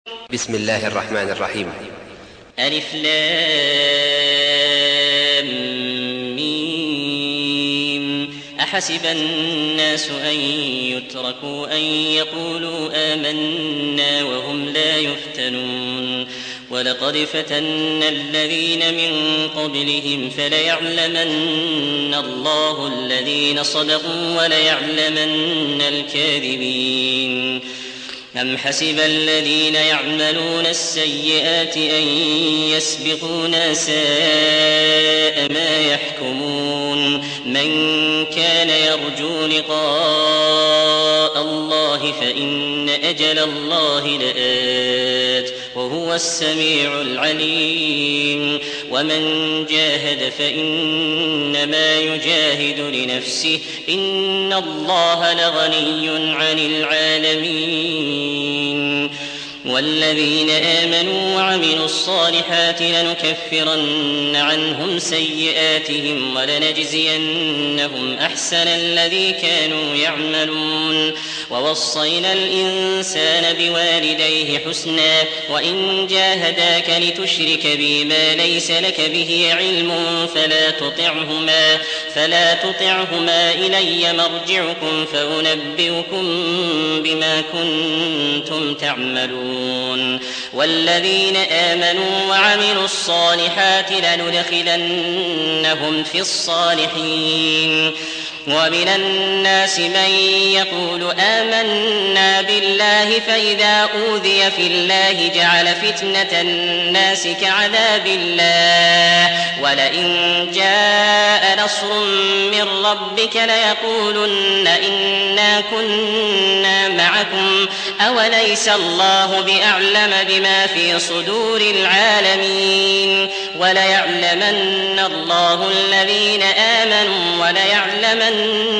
بسم الله الرحمن الرحيم. ألف لام ميم. أحسب الناس أن يتركوا أن يقولوا آمنا وهم لا يفتنون ولقد فتنا الذين من قبلهم فليعلمن الله الذين صدقوا وليعلمن الكاذبين. أم حسب الذين يعملون السيئات أن يسبقونا ساء ما يحكمون. من كان يرجو لقاء الله فإن أجل الله لآت وهو السميع العليم. ومن جاهد فإنما يجاهد لنفسه إن الله لغني عن العالمين. والذين آمنوا وعملوا الصالحات لنكفرن عنهم سيئاتهم ولنجزينهم أحسن الذي كانوا يعملون. ووصينا الإنسان بوالديه حسنا وإن جاهداك لتشرك بي ما ليس لك به علم فلا تطعهما إلي مرجعكم فأنبئكم بما كنتم تعملون. والذين آمنوا وعملوا الصالحات لندخلنهم في الصالحين. ومن الناس من يقول آمنا بالله فإذا أوذي في الله جعل فتنة الناس كعذاب الله ولئن جاء نصر من ربك ليقولن إنا كنا معكم أوليس الله بأعلم بما في صدور العالمين. وليعلمن الله الذين آمنوا وليعلمن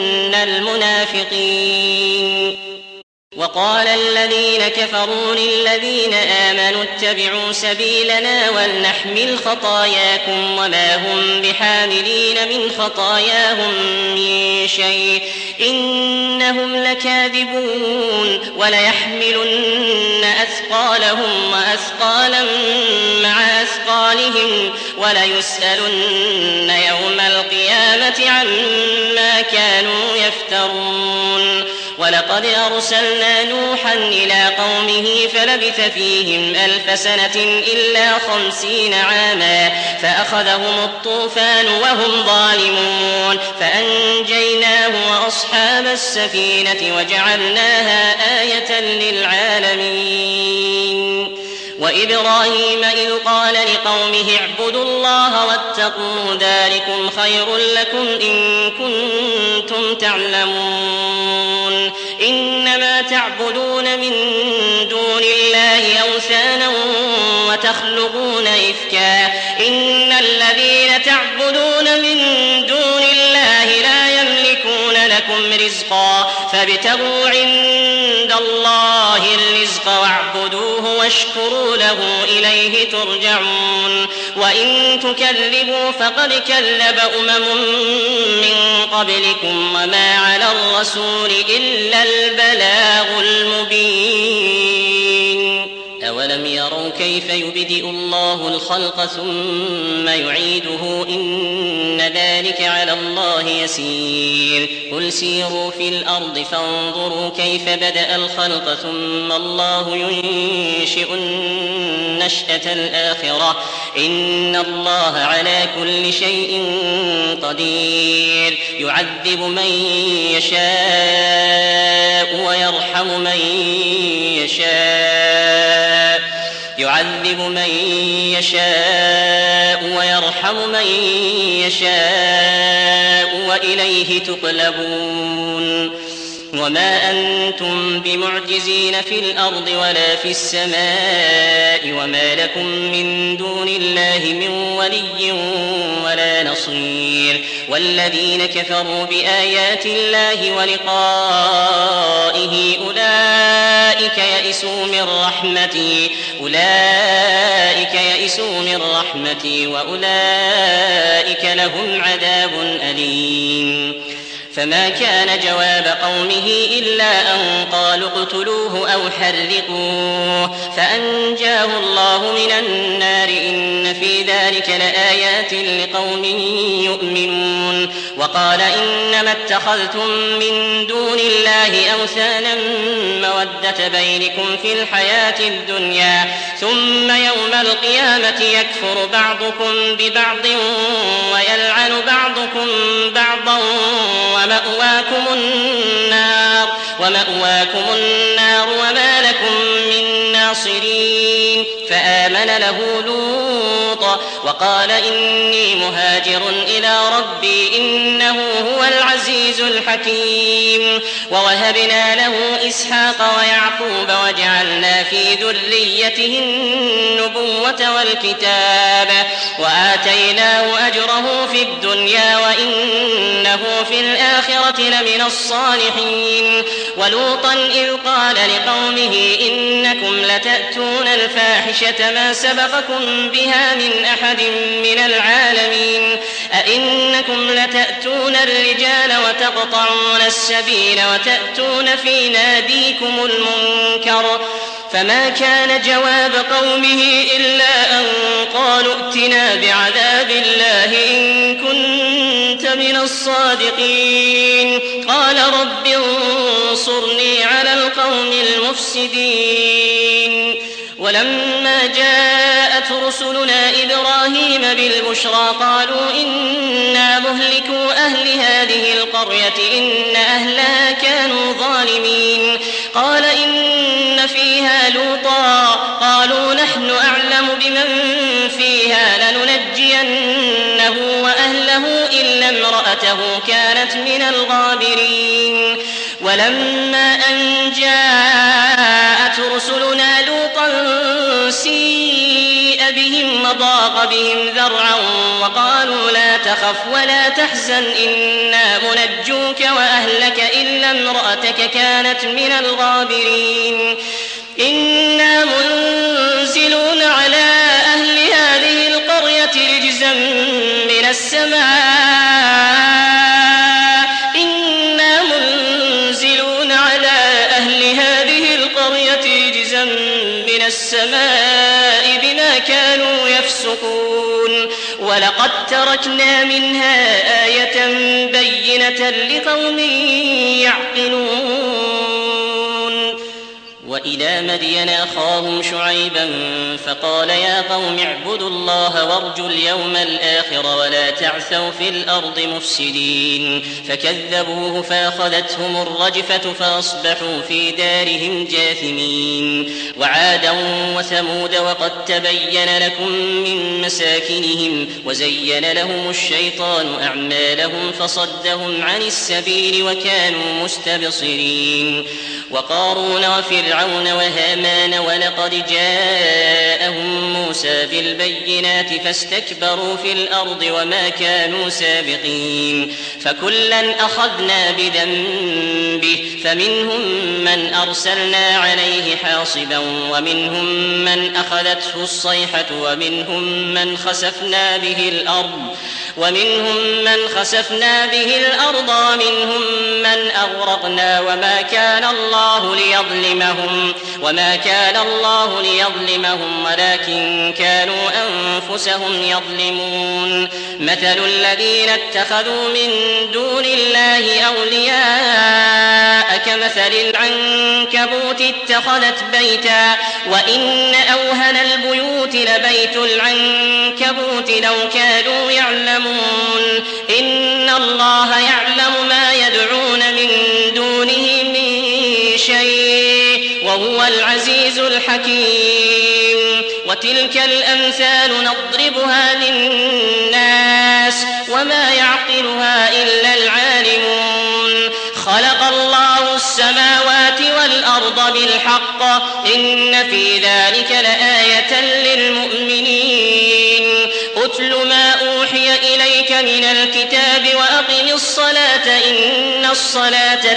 المنافقين. وقال الذين كفروا للذين آمنوا اتبعوا سبيلنا ولنحمل خطاياكم وما هم بحاملين من خطاياهم من شيء إنهم لكاذبون. وليحملن أثقالهم وأثقالا مع أثقالهم وليسألن يوم القيامة عما كانوا يفترون. ولقد أرسلنا نوحا إلى قومه فلبث فيهم 1000 سنة إلا 50 عاما فأخذهم الطوفان وهم ظالمون فأنجيناه وأصحاب السفينة وجعلناها آية للعالمين. وإبراهيم إذ قال لقومه اعبدوا الله واتقوا ذلكم خير لكم إن كنتم تعلمون. إنما تعبدون من دون الله أوثانا وتخلقون إفكا إن الذين تعبدون من دون الله لا يملكون لكم رزقا فابتغوا عند الله الرزق واعبدوه واشكروا له إليه ترجعون. وإن تكذبوا فقد كذب من قبلكم وما على الرسول إلا البلاغ المبين. أولم يروا كيف يبدئ الله الخلق ثم يعيده إن ذلك على الله يسير. قل سيروا في الأرض فانظروا كيف بدأ الخلق ثم الله ينشئ النشأة الآخرة إن الله على كل شيء قدير. يعذب من يشاء ويرحم من يشاء وإليه تقلبون. وما أنتم بمعجزين في الأرض ولا في السماء وما لكم من دون الله من ولي ولا نصير. والذين كفروا بآيات الله ولقائه أولئك يئسوا من رحمتي وأولئك لهم عذاب أليم. فما كان جواب قومه إلا أن قالوا اقتلوه أو حرقوه فأنجاه الله من النار إن في ذلك لآيات لقوم يؤمنون وقال إنما اتخذتم من دون الله أوثانا مودة بينكم في الحياة الدنيا ثم يوم القيامة يكفر بعضكم ببعض ويلعن بعضكم بعضا ومأواكم النار وما لكم من ناصرين فآمن له لوط وقال إني مهاجر إلى ربي إنه هو العزيز الحكيم ووهبنا له إسحاق ويعقوب وجعلنا في ذريته النبوة والكتاب وآتيناه أجره في الدنيا وإنه في الآخرة لمن الصالحين ولوطا إذ قال لقومه إنكم لتأتون الفاحشة ما سبقكم بها من أحد من العالمين أئنكم لتأتون الرجال وتقطعون السبيل وتأتون في ناديكم المنكر فما كان جواب قومه إلا أن قالوا ائتنا بعذاب الله إن كنت من الصادقين قال رب انصرني على القوم المفسدين ولما جاءت رسلنا إبراهيم بالبشرى قالوا إنا مهلكو أهل هذه القرية إن أهلها كانوا ظالمين قال إن فيها لوطا قالوا نحن أعلم بمن فيها لننجينه وأهله إلا امرأته كانت من الغابرين ولما أن جاءت رسلنا لوطا سيء بهم وضاق بهم ذرعا وقالوا لا تخف ولا تحزن إنا منجوك وأهلك إلا امرأتك كانت من الغابرين إنا منزلون على أهل هذه القرية رجزا من السماء بما كانوا يفسقون ولقد تركنا منها آية بينة لقوم يعقلون وإلى مدين أخاهم شعيبا فقال يا قوم اعبدوا الله وارجوا اليوم الآخر ولا تعثوا في الأرض مفسدين فكذبوه فأخذتهم الرجفة فأصبحوا في دارهم جاثمين وعادا وثمود وقد تبين لكم من مساكنهم وزين لهم الشيطان أعمالهم فصدهم عن السبيل وكانوا مستبصرين وقارون وفرعون وهامان ولقد جاءهم موسى بالبينات فاستكبروا في الأرض وما كانوا سابقين فكلا أخذنا بذنبه فمنهم من أرسلنا عليه حاصبا ومنهم من أخذته الصيحة ومنهم من خسفنا به الأرض ومنهم من أغرقنا وما كان الله ليظلمهم ولكن كانوا أنفسهم يظلمون مثل الذين اتخذوا من دون الله أولياء كمثل العنكبوت اتخذت بيتا وإن أوهن البيوت لبيت العنكبوت لو كانوا يعلمون إن الله يعلم ما يدعون من دونه من شيء وهو العزيز الحكيم وتلك الأمثال نضربها للناس وما يعقلها إلا العالمون خلق الله السماوات والأرض بالحق إن في ذلك لآية للمؤمنين أتل ما أوحي إليك من الكتاب وأقم الصلاة إن الصلاة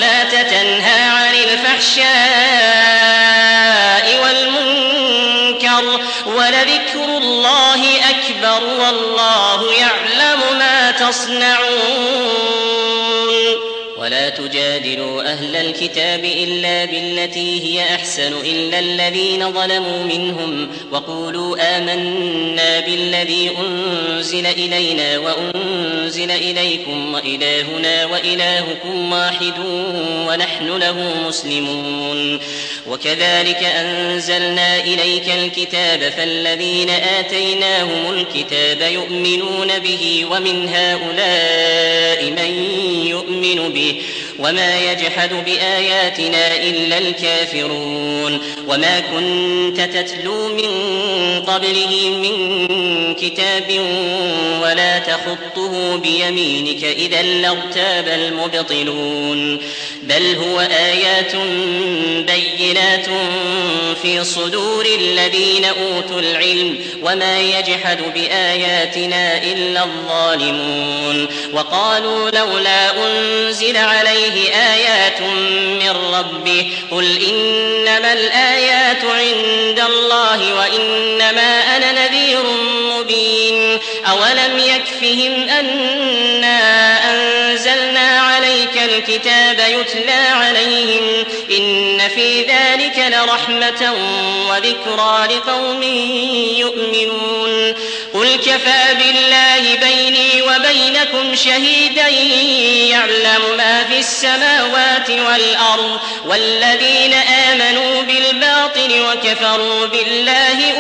تنهى عن الفحشاء والمنكر النار ولذكر الله أكبر والله يعلم ما تصنعون ولا تجادلوا أهل الكتاب إلا بالتي هي أحسن إلا الذين ظلموا منهم وقولوا آمنا بالذي أنزل إلينا وأنزل إليكم وإلهنا وإلهكم واحد ونحن له مسلمون وكذلك أنزلنا إليك الكتاب فالذين آتيناهم الكتاب يؤمنون به ومن هؤلاء من يؤمن به وما يجحد بآياتنا إلا الكافرون وما كنت تتلو من قبله من كتاب ولا تخطه بيمينك إذا لارتاب المبطلون بل هو آيات بينات في صدور الذين أوتوا العلم وما يجحد بآياتنا إلا الظالمون وقالوا لولا أنزل عليه آيات من ربه قل إنما الآيات عند الله وإنما أنا نذير مبين أولم يكفهم أنا أنزلنا عليك الكتاب يتلى عليهم إن في ذلك لرحمة وذكرى لقوم يؤمنون قل كفى بالله بيني وبينكم شهيدا يعلم ما في السماوات والأرض والذين آمنوا بالباطل وكفروا بالله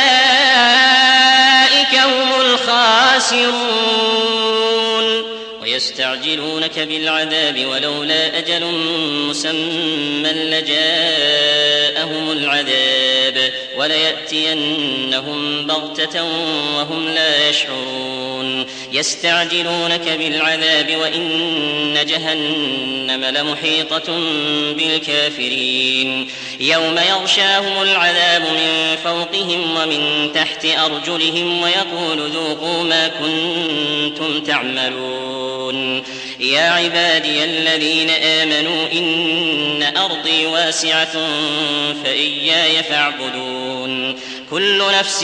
أولئك هم الخاسرون ويستعجلونك بالعذاب ولولا أجل مسمى لجاءهم العذاب وليأتينهم بغتة وهم لا يشعرون يستعجلونك بالعذاب وإن جهنم لمحيطة بالكافرين يوم يغشاهم العذاب من فوقهم ومن تحت أرجلهم ويقول ذوقوا ما كنتم تعملون يا عبادي الذين آمنوا إن أرضي واسعة فإياي فاعبدون كل نفس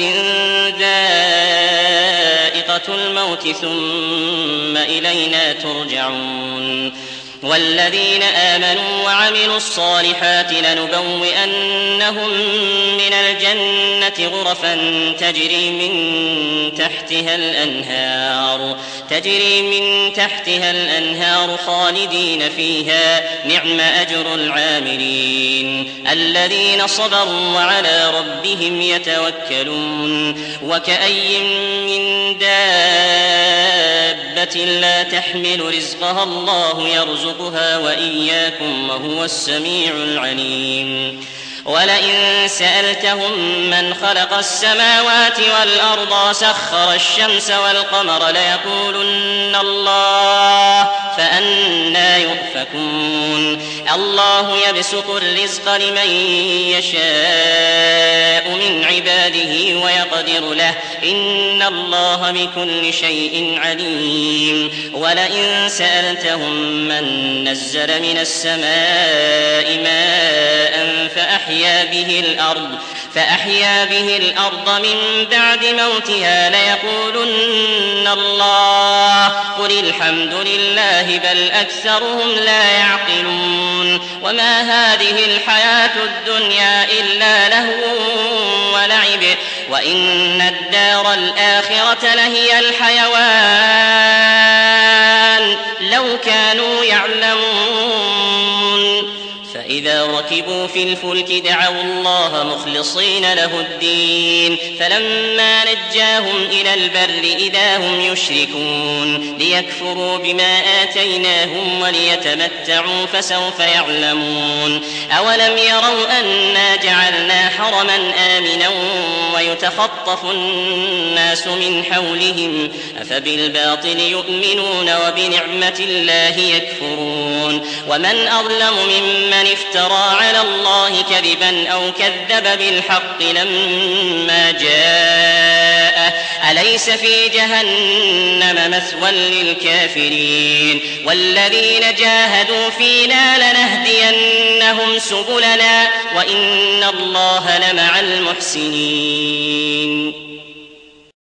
ذائقة الموت ثم إلينا ترجعون والذين آمنوا وعملوا الصالحات لنبوئنهم من الجنة غرفا تجري من تحتها الأنهار خالدين فيها نعم أجر العاملين الذين صبروا وعلى ربهم يتوكلون وكأي من دابة لا تحمل رزقها الله يرزقها وإياكم وهو السميع العليم ولئن سألتهم من خلق السماوات والأرض وسخر الشمس والقمر ليقولن الله فأنى يؤفكون الله يبسط الرزق لمن يشاء من عباده ويقدر له إن الله بكل شيء عليم ولئن سألتهم من نزل من السماء ماء فأحيا به الأرض من بعد موتها ليقولن الله قل الحمد لله بل أكثرهم لا يعقلون وما هذه الحياة الدنيا إلا لهو ولعب وإن الدار الآخرة لهي الحيوان لو كانوا يعلمون فإذا ركبوا في الفلك دعوا الله مخلصين له الدين فلما نجاهم إلى البر إذا هم يشركون ليكفروا بما آتيناهم وليتمتعوا فسوف يعلمون أولم يروا أنا جعلنا حرما آمنا ويتخطف الناس من حولهم أفبالباطل يؤمنون وبنعمة الله يكفرون ومن أظلم ممن افترى على الله كذبا أو كذب بالحق لما جاءه أليس في جهنم مثوى للكافرين والذين جاهدوا فينا لنهدينهم سبلنا وإن الله لمع المحسنين